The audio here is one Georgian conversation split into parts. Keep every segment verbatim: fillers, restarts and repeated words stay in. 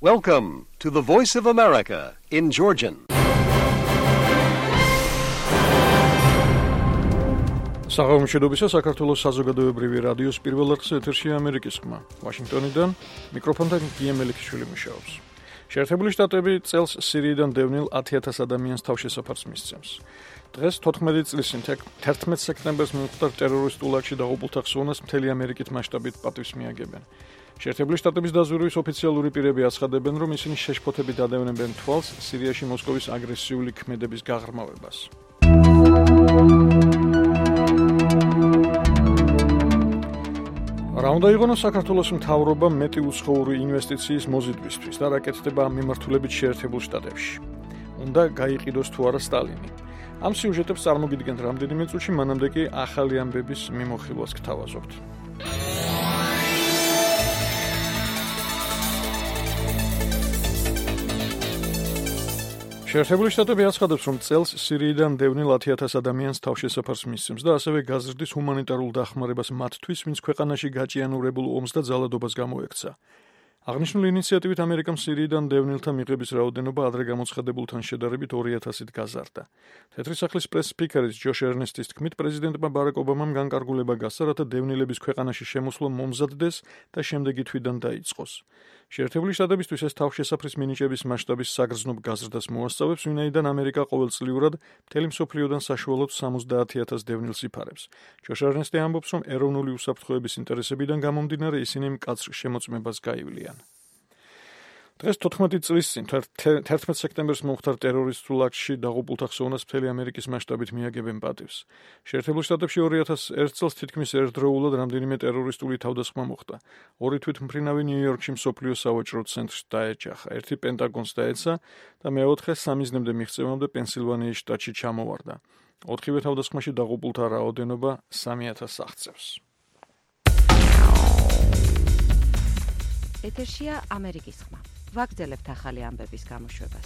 Welcome to the Voice of America in Georgian. Საღამომშვიდობისა საქართველოს საზოგადოებრივი რადიოს პირველ არხზე ეთერშია ამერიკის ხმა. ვაშინგტონიდან მიკროფონთან გია მელიქიშვილი მუშაობს. შეერთებული შტატები წელს სირიიდან დევნილ ათი ათას ადამიანს თავშესაფარს მისცემს. დღეს თოთხმეტი წლის წინ თერთმეტ სექტემბერს მომხდარ ტერორისტულ აქტში დაღუპულთა ხსოვნას მთელი ამერიკით მასშტაბით პატივს მიაგებენ. შეერთებული შტატების დაზვერვის ოფიციალური პირები აცხადებენ, რომ ისინი შეშფოთებით ადევნებენ თვალს სირიაში მოსკოვის აგრესიული ქმედების გაღრმავებას. რა უნდა იღონოს საქართველოს მთავრობა მეტი უცხოური ინვესტიციის მოზიდვისთვის და რა კეთდება ამ მიმართულებით შეერთებულ შტატებში. უნდა გაიყიდოს თუ არა სტალინი. ამ სიუჟეტებს წარმოგიდგენთ რამდენიმე წუთში, მანამდე კი ახალი ამბების მიმოხილვას გთავაზობთ. შეერთებული შტატები აცხადებს, რომ წელს სირიიდან დევნილ ათი ათას ადამიანს თავშესაფარს მისცემს და ასევე გაზრდის ჰუმანიტარულ დახმარებას მათთვის, ვინც ქვეყანაში გაჭიანურებულ ომს და ძალადობას გამოექცა. აღნიშნული ინიციატივით ამერიკამ სირიიდან დევნილთა მიღების რაოდენობა ადრე გამოცხადებულთან შედარებით ორი ათასით გაზარდა. თეთრი სახლის პრეს-სპიკერის ჯოშ ერნესტის თქმით, პრეზიდენტმა ბარაკ ობამამ განკარგულება გასცა, რათა დევნილების ქვეყანაში შემოსვლა მომზადდეს და შემდეგი თვიდან დაიწყოს. შეერთებული შტატებისთვის ეს თავშესაფრის მინიჭების მასშტაბის საგრძნობ გაზრდას მოასწავებს, ვინაიდან ამერიკა ყოველწლიურად მთელი მსოფლიოდან საშუალოდ სამოცდაათი ათას დევნილს იფარებს. ჯოშ ერნესტი ამბობს, რომ ეროვნული უსაფრთხოების ინტერესებიდან გამომდინარე ისინი მკაცრ შემოწმებას გაივლიან. დღეს თოთხმეტი წლის წინ თერთმეტ სექტემბერს მომხდარ ტერორისტულ აქტში დაღუპულთა ხსოვნას მთელი ამერიკის მასშტაბით მიაგებენ პატივს. შეერთებულ შტატებში ორი ათას ერთ წელს თითქმის ერთდროულად რამდენიმე ტერორისტული თავდასხმა მოხდა. ორი თვითმფრინავი ნიუ-იორკში მსოფლიო სავაჭრო ცენტრს დაეჯახა, ერთი პენტაგონს დაეცა და მეოთხე სამიზნემდე მიღწევამდე პენსილვანიის შტატში ჩამოვარდა. ოთხივე თავდასხმაში დაღუპულთა რაოდენობა სამი ათასს აღწევს. ეთერშია ამერიკის ხმა. ვაგრძელებთ ახალი ამბების გამოშვებას.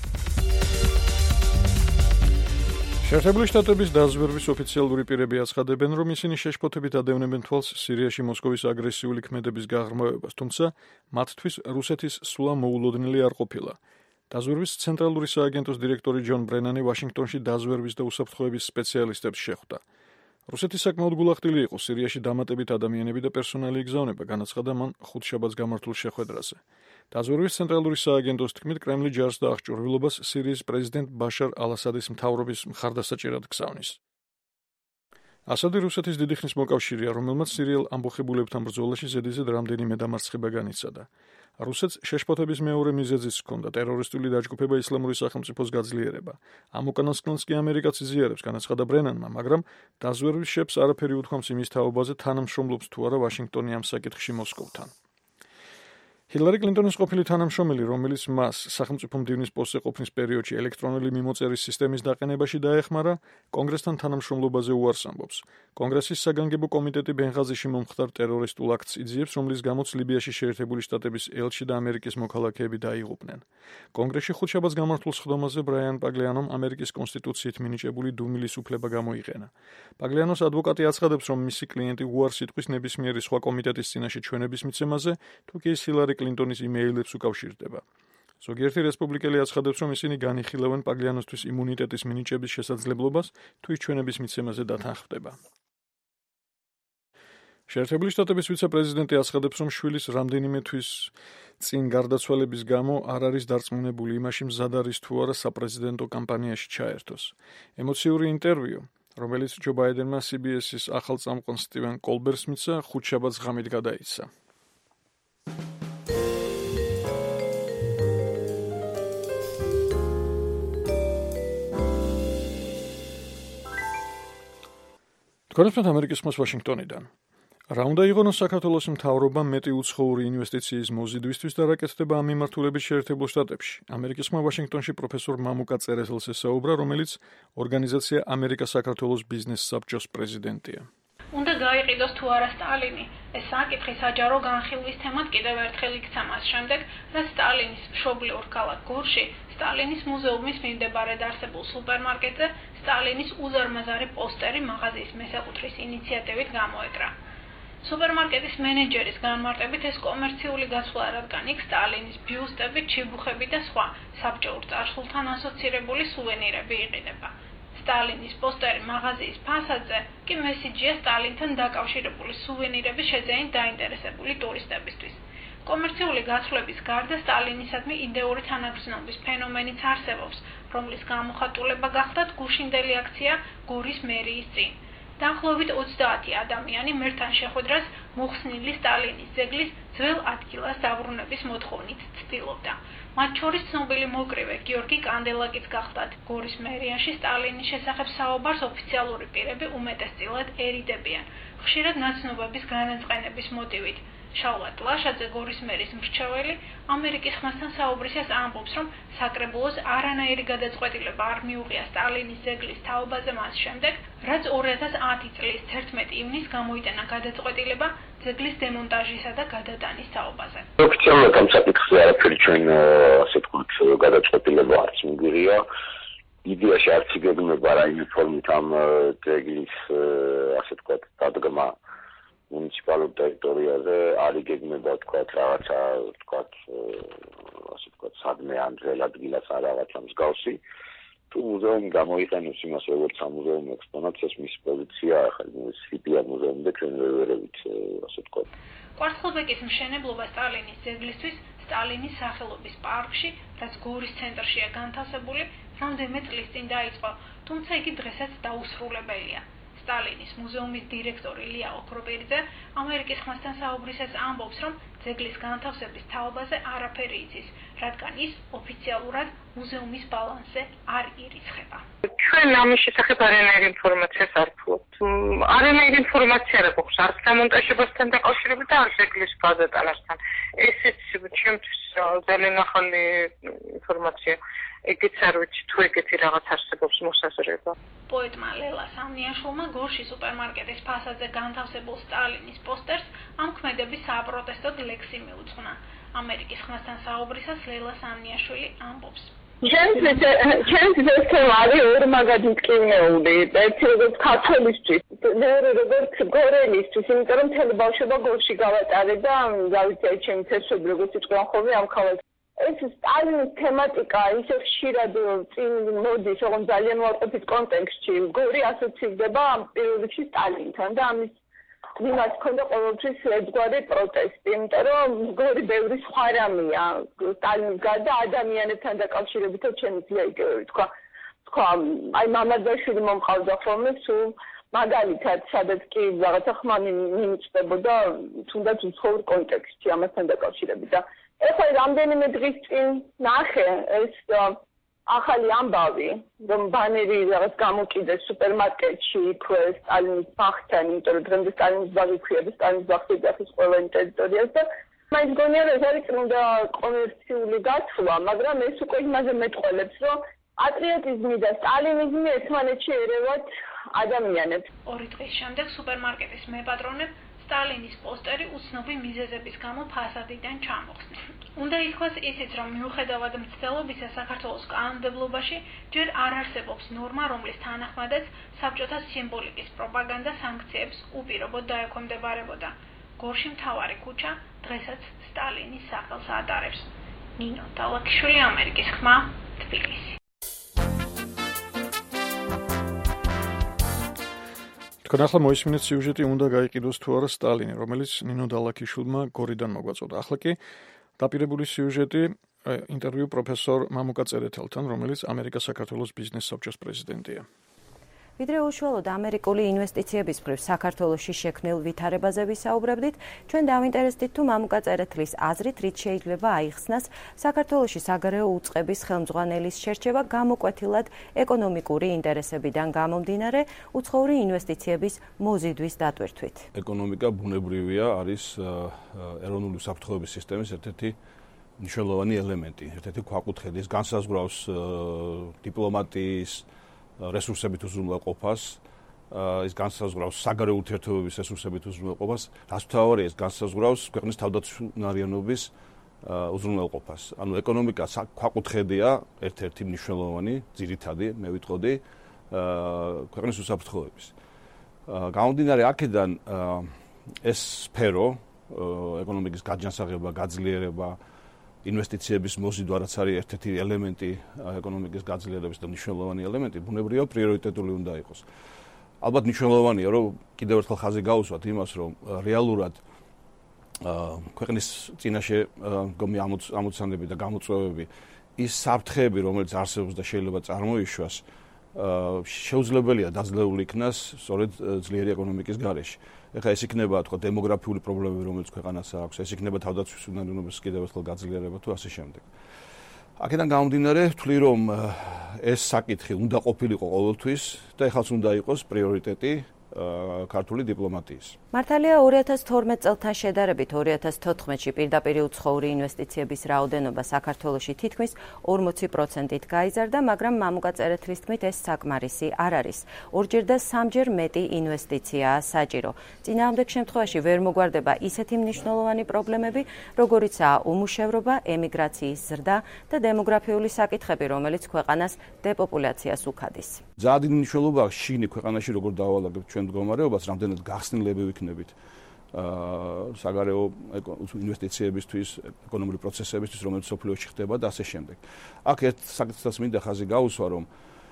შეერთებული შტატების დაზვერვის ოფიციალური პირები აცხადებენ, რომ ისინი შეშფოთებით ადევნებენ თვალს სირიაში მოსკოვის აგრესიული ქმედების გაღრმავებას, თუმცა მათთვის რუსეთის სვლა მოულოდნელი არ ყოფილა. დაზვერვის ცენტრალური სააგენტოს დირექტორი ჯონ ბრენანი ვაშინგტონში დაზვერვის და უსაფრთხოების სპეციალისტებს შეხვდა. რუსეთი საკმაოდ გულახდილი იყო სირიაში დამატებით ადამიანები და პერსონალი იგზავნება, განაცხადა მან ხუთშაბათს გამართულ შეხვედრაზე. დაზვერვის ცენტრალური სააგენტოს თქმით, კრემლი ჯარს და აღჭურვილობას სირიის პრეზიდენტ ბაშარ ალ-ასადის მთავრობის მხარდასაჭერად გზავნის. ასადი რუსეთის დიდი ხნის მოკავშირეა, რომელმაც სირიელ ამბოხებულებთან ბრძოლაში ზედიზედ რამდენიმე დამარცხება განიცადა. რუსეთს შეშფოთების მეორე მიზეზიც ჰქონდა ტერორისტული დაჯგუფება ისლამური სახელმწიფოს გაძლიერება. ამ უკანასკნელს კი ამერიკაც იზიარებს, განაცხადა ბრენანმა, მაგრამ დაზვერვის შეფს არაფერი უთქვამს იმის თაობაზე, თანამშრომლობს თუ არა ვაშინგტონი ამ საკითხში მოსკოვთან. ჰილარი კლინტონის ყოფილი თანამშრომელი, რომელიც მას სახელმწიფო მდივნის პოსტზე ყოფნის პერიოდში ელექტრონული მიმოწერის სისტემის დაყენებაში დაეხმარა, კონგრესთან თანამშრომლობაზე უარს ამბობს. კონგრესის საგანგებო კომიტეტი ბენღაზიში მომხდარ ტერორისტულ აქტს იძიებს, რომლის გამოც ლიბიაში შეერთებული შტატების ელჩი და ამერიკის მოქალაქეები დაიღუპნენ. კონგრესში ხუთშაბათს გამართულ სხდომაზე ბრაიან პაგლიანომ ამერიკის კონსტიტუციით მინიჭებული დუმილის უფლება გამოიყენა. პაგლიანოს ადვოკატი აცხადებს, რომ მისი კლიენტი უარს იტყვის ნებისმიერი სხვა კომიტეტის წინაშე ჩვენების მიცემაზე, თუ კი ის ჰილარი კლინტონის იმეილებს უკავშირდება. ზოგიერთი რესპუბლიკელი აცხადებს, რომ ისინი განიხილავენ პაგლიანოსთვის იმუნიტეტის მინიჭების შესაძლებლობას, თუ ის ჩვენების მიცემაზე დათანხმდება. შეერთებული შტატების ვიცე-პრეზიდენტი აცხადებს, რომ შვილის რამდენიმე თვის წინ გარდაცვალების გამო არ არის დარწმუნებული იმაში, მზად არის თუ არა საპრეზიდენტო კამპანიაში ჩაერთოს. ემოციური ინტერვიუ, რომელიც ჯო ბაიდენმა სი ბი ეს-ის ახალ წამყვან სტივენ კოლბერს მიცა, ხუთშაბათს ღამით გადაიცა. კონსტიტუცია ამერიკის ხმას ვაშინგტონიდან. რა უნდა იღონოს საქართველოს მთავრობამ მეტი უცხოური ინვესტიციის მოზიდვისთვის და რა კეთდება ამ მიმართულებით შეერთებულ შტატებში. ამერიკის ხმა ვაშინგტონში პროფესორ მამუკა წერეთელს ესაუბრა, რომელიც ორგანიზაცია ამერიკა-საქართველოს ბიზნეს საბჭოს პრეზიდენტია. უნდა გაიყიდოს თუ არა სტალინი. ეს საკითხი საჯარო განხილვის თემად კიდევ ერთხელ იქცა მას შემდეგ, რაც სტალინის მშობლიურ ქალაქ გორში სტალინის მუზეუმის მიმდებარედ არსებულ სუპერმარკეტზე სტალინის უზარმაზარი პოსტერი მაღაზიის მესაკუთრის ინიციატივით გამოეკრა. სუპერმარკეტის მენეჯერის განმარტებით ეს კომერციული გაცვლა, რადგან იქ სტალინის ბიუსტები, ჩიბუხები და სხვა საბჭოურ წარსულთან ასოცირებული სუვენირები იყიდება. სტალინის პოსტერი მაღაზიის ფასადზე კი მესიჯია სტალინთან დაკავშირებული სუვენირების შეძენით დაინტერესებული ტურისტებისთვის. კომერციული გაცვლების გარდა სტალინისადმი იდეური თანაგრძნობის ფენომენიც არსებობს, რომლის გამოხატულება გახდათ გუშინდელი აქცია გორის მერიის წინ. დაახლოებით ოცდაათი ადამიანი მერთან შეხვედრას მოხსნილი სტალინის ძეგლის ძველ ადგილას დაბრუნების მოთხოვნით ცდილობდა. მათ შორის ცნობილი მოკრივე გიორგი კანდელაკიც გახდათ. გორის მერიაში სტალინის შესახებ საუბარს ოფიციალური პირები უმეტესწილად ერიდებიან, ხშირად ნაცნობების განაწყენების მოტივით. შავლად ლაშაძე, გორის მერის მრჩეველი, ამერიკის ხმასთან საუბრისას ამბობს, რომ საკრებულოს არანაირი გადაწყვეტილება არ მიუღია სტალინის ძეგლის თაობაზე მას შემდეგ, რაც ორი ათას ათი წლის თერთმეტი ივნისს გამოიტანა გადაწყვეტილება ძეგლის დემონტაჟისა და გადატანის თაობაზე. ოფიციალურად ამ საკითხზე არაფერი ჩვენ ასე ვთქვათ გადაწყვეტილება არც მიგვიღია. იდეაში არც იგეგმება რაიმე ფორმით ამ ძეგლის ასე ვთქვათ დადგმა მუნიციპალურ ტერიტორიაზე არ იგეგმება ვთქვათ რაღაცა ვთქვათ ასე ვთქვათ სადმე ან ძველ ადგილას არ რაღაცა მსგავსი. თუ მუზეუმი გამოიყენებს იმას როგორც სამუზეუმო ექსპონატს, ეს მისი პოზიცია ახლა სიტია მუზეუმი და ჩვენ ვერ ვერევით ასე ვთქვათ. კვარცხლბეკის მშენებლობა სტალინის ძეგლისთვის სტალინის სახელობის პარკში, რაც გორის ცენტრშია განთავსებული, რამდენიმე წლის წინ დაიწყო, თუმცა იგი დღესაც დაუსრულებელია. სტალინის მუზეუმის დირექტორი ლია ოქროპირიძე ამერიკის ხმასთან საუბრისას ამბობს, რომ ძეგლის განთავსების თაობაზე არაფერი იცის, რადგან ის ოფიციალურად მუზეუმის ბალანსზე არ ირიცხება. ჩვენ ამის შესახებ არანაირი ინფორმაციას არ ვფლობთ. არანაირი ინფორმაცია არ გვაქვს არც დამონტაჟებასთან დაკავშირებით და არც ძეგლის გადატანასთან. ესეც ჩემთვის ძალიან ახალი ინფორმაცია. ეგეც არ ვიცი თუ ეგეთი რაღაც არსებობს მოსაზრება. პოეტმა ლელა სამნიაშვილმა გორში სუპერმარკეტის ფასადზე განთავსებულ სტალინის პოსტერს ამ ქმედების საპროტესტოდ ლექსი მიუძღვნა. ამერიკის ხმასთან საუბრისას ლელა სამნიაშვილი ამბობს. ჩემთვის ეს თემა არის ორმაგად მტკივნეული, ერთი როგორც ქართველისთვის, მეორე როგორც გორელისთვის, იმიტომ რომ მთელი ბავშვობა გორში გავატარე და გავიცი ჩემი თესობი როგორც იყვნენ ხოლმე ამ ქალაქში. ეს სტალინის თემატიკა ისე ხშირად წინ მოდის, რომ ძალიან უარყოფით კონტექსტში, გორი ასოცირდება პირველ რიგში სტალინთან და ამის მიმართ ქონდა ყოველთვის ერთგვარი პროტესტი, იმიტომ რომ გორი ბევრი სხვა რამეა, სტალინის გარდა ადამიანებთან დაკავშირებითაც შემიძლია იგივე ვთქვა. თქვა, აი მამაძაშვილი მომყავდა ხოლმე სულ მაგალითად, სადაც კი რაღაცა ხმა მიმწდებოდა თუნდაც უცხოურ კონტექსტში ამასთან დაკავშირებით და ეხლა რამდენიმე დღის წინ ნახე ეს ახალი ამბავი, რომ ბანერი რაღაც გამოკიდეს სუპერმარკეტში იქვე სტალინის ბაღთან, იმიტომ რომ დღემდე სტალინის ბაღი ქვია და სტალინის ბაღს ეძახის ყველა ტერიტორიას და მაინც გონია რომ ეს არის წმინდა კომერციული გაცვლა, მაგრამ ეს უკვე იმაზე მეტყველებს, რომ პატრიოტიზმი და სტალინიზმი ერთმანეთში ერევათ ადამიანებს. ორი დღის შემდეგ სუპერმარკეტის მეპატრონებ სტალინის პოსტერი უცნობი მიზეზების გამო ფასადიდან ჩამოხსნეს. უნდა ითქვას ისიც, რომ მიუხედავად მცდელობისა საქართველოს კანონმდებლობაში ჯერ არ არსებობს ნორმა, რომლის თანახმადაც საბჭოთა სიმბოლიკის პროპაგანდა სანქციებს უპირობოდ დაექვემდებარებოდა. გორში მთავარი ქუჩა დღესაც სტალინის სახელს ატარებს. ნინო დალაკიშვილი, ამერიკის ხმა, თბილისი. თქვენ ახლა მოისმინეთ სიუჟეტი უნდა გაიყიდოს თუ არა სტალინი, რომელიც ნინო დალაკიშვილმა გორიდან მოგვაწოდა. ახლა კი დაპირებული სიუჟეტი ინტერვიუ პროფესორ მამუკა წერეთელთან, რომელიც ამერიკა-საქართველოს ბიზნეს საბჭოს პრეზიდენტია. ვიდრე უშუალოდ ამერიკული ინვესტიციების მხრივ საქართველოში შექმნილ ვითარებაზე ვისაუბრებდით, ჩვენ დავინტერესდით თუ მამუკა წერეთლის აზრით რით შეიძლება აიხსნას საქართველოში საგარეო უწყების ხელმძღვანელის შერჩევა გამოკვეთილად ეკონომიკური ინტერესებიდან გამომდინარე უცხოური ინვესტიციების მოზიდვის დატვირთვით. ეკონომიკა ბუნებრივია, არის ეროვნული უსაფრთხოების სისტემის ერთ-ერთი მნიშვნელოვანი ელემენტი, ერთ-ერთი ქვაკუთხედი, ის განსაზღვრავს დიპლომატიის რესურსებით უზრუნველყოფას, ის განსაზღვრავს საგარეო ურთიერთობების რესურსებით უზრუნველყოფას, რაც მთავარია, ის განსაზღვრავს ქვეყნის თავდაცვნარიანობის უზრუნველყოფას. ანუ ეკონომიკა ქვაკუთხედია, ერთ-ერთი მნიშვნელოვანი, ძირითადი, მე ვიტყოდი, ქვეყნის უსაფრთხოების. გამომდინარე აქედან ეს სფერო, ეკონომიკის გაჯანსაღება, გაძლიერება, ინვესტიციების მოზიდვა, რაც არის ერთ-ერთი ელემენტი ეკონომიკის გაძლიერების და მნიშვნელოვანი ელემენტი, ბუნებრივია პრიორიტეტული უნდა იყოს. ალბათ მნიშვნელოვანია, რომ კიდევ ერთხელ ხაზი გაუსვათ იმას, რომ რეალურად ქვეყნის წინაშე მდგომი ამოცანები და გამოწვევები, ის საფრთხეები, რომელიც არსებობს და შეიძლება წარმოიშვას, შეუძლებელია დაძლეული იქნას სწორედ ძლიერი ეკონომიკის გარეშე. ეხლა ეს იქნება თქო დემოგრაფიული პრობლემები, რომელიც ქვეყანას აქვს, ეს იქნება თავდაცვის უნარიანობის კიდევ ერთხელ გაძლიერება თუ ასე შემდეგ. აქედან გამომდინარე, ვთვლი რომ ეს საკითხი უნდა ყოფილიყო ყოველთვის და ეხლაც უნდა იყოს პრიორიტეტი ქართული დიპლომატიის. მართალია ორი ათას თორმეტ წელთან შედარებით ორი ათას თოთხმეტში პირდაპირ უცხოური ინვესტიციების რაოდენობა საქართველოში თითქმის ორმოცი პროცენტით გაიზარდა, მაგრამ მამუკა წერეთლის თქმით ეს საკმარისი არ არის. ორჯერ და სამჯერ მეტი ინვესტიციაა საჭირო. წინააღმდეგ შემთხვევაში ვერ მოგვარდება ისეთი მნიშვნელოვანი პრობლემები, როგორიცაა უმუშევრობა, ემიგრაციის ზრდა და დემოგრაფიული საკითხები, რომელიც ქვეყანას დეპოპულაციას უქადის. ძალიან დიდი მნიშვნელობა შიგნით ქვეყანაში როგორ დავალაგებთ ჩვენ მდგომარეობას, რამდენად გახსნილები ვიქნებით საგარეო ინვესტიციებისთვის, ეკონომიკური პროცესებისთვის, რომელიც სოფლიოში ხდება და ასე შემდეგ. აქ ერთ საკითხსაც მინდა ხაზი გაუსვა, რომ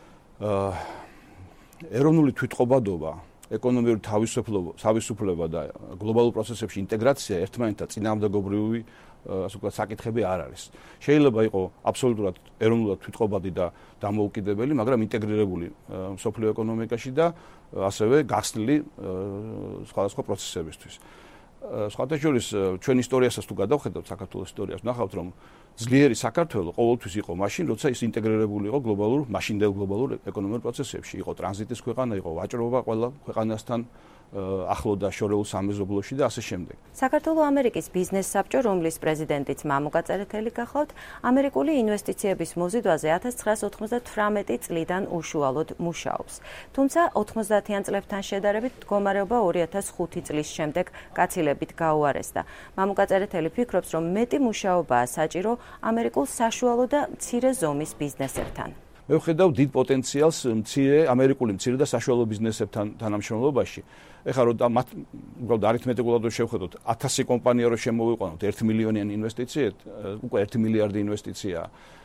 ეროვნული თვითყოფადობა, ეკონომიური თავისუფლება და გლობალურ პროცესებში ინტეგრაცია ერთმანეთთან წინააღმდეგობრივი ასე ვთქვათ, საკითხები არ არის. შეიძლება იყოს აბსოლუტურად ეროვნულად თვითყოფადი და დამოუკიდებელი, მაგრამ ინტეგრირებული სოფლიო ეკონომიკაში და ასევე გახსნილი სხვადასხვა პროცესებისთვის. სხვათა შორის ჩვენ ისტორიასაც თუ გადავხედავთ, საქართველოს ისტორიას, ნახავთ რომ ძლიერი საქართველო ყოველთვის იყო მაშინ, როცა ის ინტეგრირებული იყო გლობალურ, მაშინდელ გლობალურ ეკონომიკურ პროცესებში, იყო ტრანზიტის ქვეყანა, იყო ვაჭრობა ყველა ქვეყანასთან ახლო და შორეულ სამეზობლოში და ასე შემდეგ. საქართველოს ამერიკის ბიზნეს საბჭო, რომლის პრეზიდენტიც მამუკა წერეთელი გახლავთ, ამერიკული ინვესტიციების მოზიდვაზე ათას ცხრაას ოცდათვრამეტი წლიდან უშუალოდ მუშაობს. თუმცა ოცდაათიან წლებთან შედარებით მდგომარეობა ორი ათას ხუთი წლის შემდეგ გაცილებით გაუარესდა. მამუკა წერეთელი ფიქრობს, რომ მეტი მუშაობაა საჭირო ამერიკულ საშუალო და მცირე ზომის ბიზნესებთან. მე ვხედავ დიდ პოტენციალს მცირე ამერიკული მცირე და საშუალო ბიზნესებთან თანამშრომლობაში. ეხლა რომ მათ უბრალოდ არითმეტიკულად რომ შევხედოთ, ათასი კომპანია რომ შემოვიყვანოთ ერთი მილიონიანი ინვესტიციით, უკვე ერთი მილიარდი ინვესტიცია.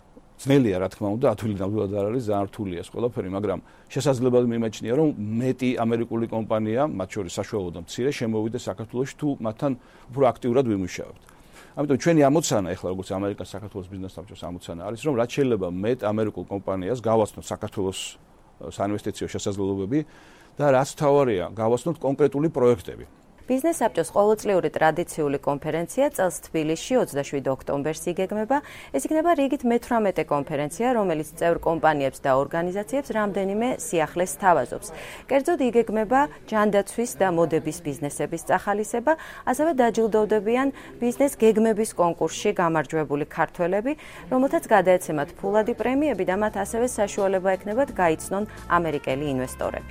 ძნელია რა თქმა უნდა, ათვლი ნამდვილად არ არის, ძალიან რთულია ეს ყველაფერი, მაგრამ შესაძლებლად მიმაჩნია რომ მეტი ამერიკული კომპანია, მათ შორის საშუალო და მცირე, შემოვიდეს საქართველოში თუ მათთან უფრო აქტიურად ვიმუშავებთ. ამიტომ ჩვენი ამოცანა ეხლა როგორც ამერიკას საქართველოს ბიზნეს საბჭოს ამოცანა არის, რომ რაც შეიძლება მეტ ამერიკულ კომპანიას გავაცნოთ საქართველოს საინვესტიციო შესაძლებლობები და რაც თავარია, გავაცნოთ კონკრეტული პროექტები. ბიზნეს საბჭოს ყოველწლიური ტრადიციული კონფერენცია წელს თბილისში ოცდაშვიდი ოქტომბერს იგეგმება. ეს იქნება რიგით მეთვრამეტე კონფერენცია, რომელიც წევრ კომპანიებს და ორგანიზაციებს რამდენიმე სიახლეს სთავაზობს. კერძოდ იგეგმება ჯანდაცვის და მოდების ბიზნესების წახალისება, ასევე დაჯილდოვდებიან ბიზნეს გეგმების კონკურსში გამარჯვებული ქართველები, რომელთაც გადაეცემათ ფულადი პრემიები და მათ ასევე საშუალება ექნებათ გაიცნონ ამერიკელი ინვესტორები.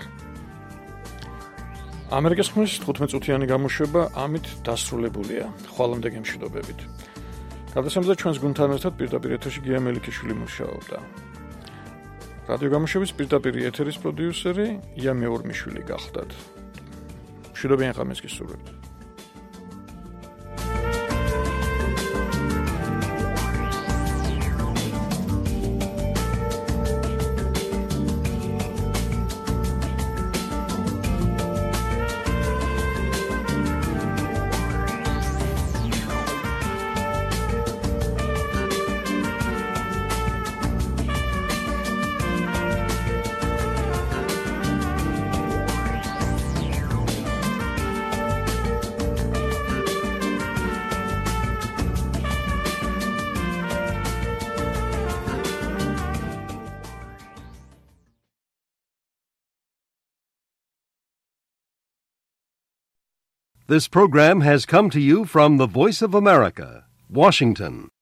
ამერიკის ხმის თხუთმეტ-წუთიანი გამოშვება ამით დასრულებულია. ხვალამდე გემშვიდობებით. გადასამდა ჩვენს გუნდთან ერთად პირდაპირ ეთერში გია მელიქიშვილი მუშაობდა. რადიო გამოშვების პირდაპირ ეთერის პროდიუსერი ია მეორმიშვილი გახდათ. მშვიდობიან ღამეს გისურვებთ. This program has come to you from the Voice of America, Washington.